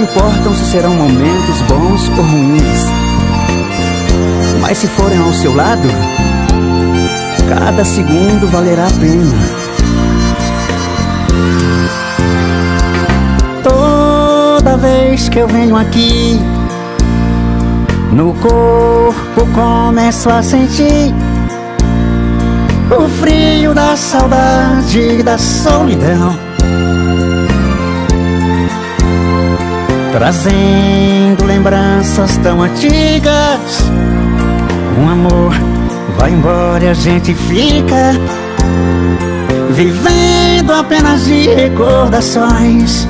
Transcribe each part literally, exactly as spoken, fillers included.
importam se serão momentos bons ou ruins, mas se forem ao seu lado, cada segundo valerá a pena. Toda vez que eu venho aqui, no corpo começo a sentir o frio da saudade e da solidão, trazendo lembranças tão antigas. Um amor vai embora e a gente fica vivendo apenas de recordações.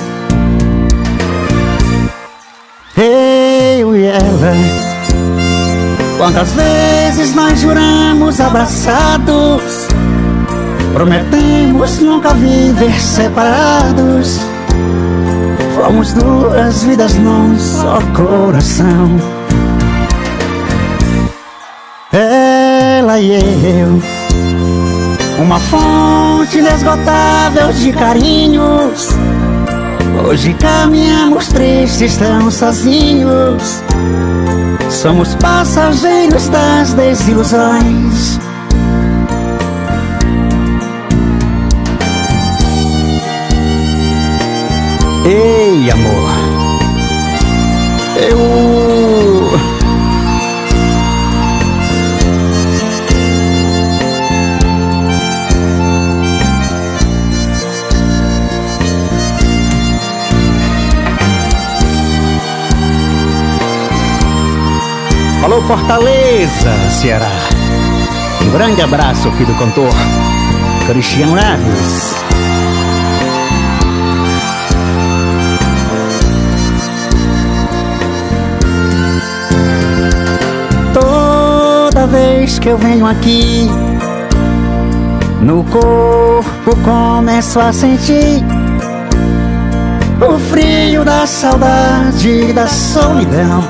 Eu e ela, quantas vezes nós juramos abraçados, prometemos nunca viver separados. Fomos duas vidas num só coração, ela e eu, uma fonte inesgotável de carinhos. Hoje caminhamos tristes, tão sozinhos. Somos passageiros das desilusões. Ei, amor, eu... Alô, Fortaleza, Ceará. Um grande abraço aqui do cantor Cristiano Neves. Toda vez que eu venho aqui, no corpo começo a sentir o frio da saudade e da solidão,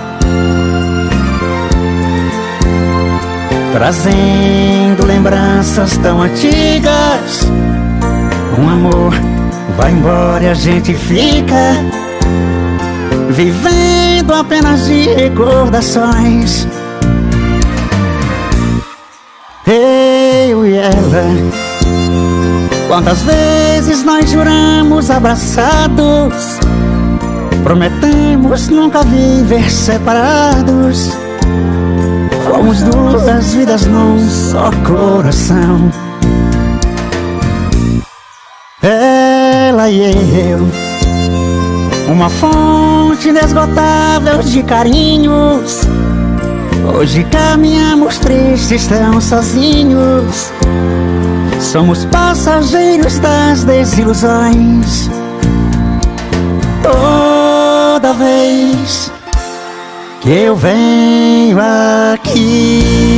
trazendo lembranças tão antigas. Um amor vai embora e a gente fica vivendo apenas de recordações. Eu e ela, quantas vezes nós juramos abraçados, prometemos nunca viver separados. Fomos duas vidas num só coração, ela e eu, uma fonte inesgotável de carinhos. Hoje caminhamos tristes, tão sozinhos. Somos passageiros das desilusões. Toda vez que eu venho aqui,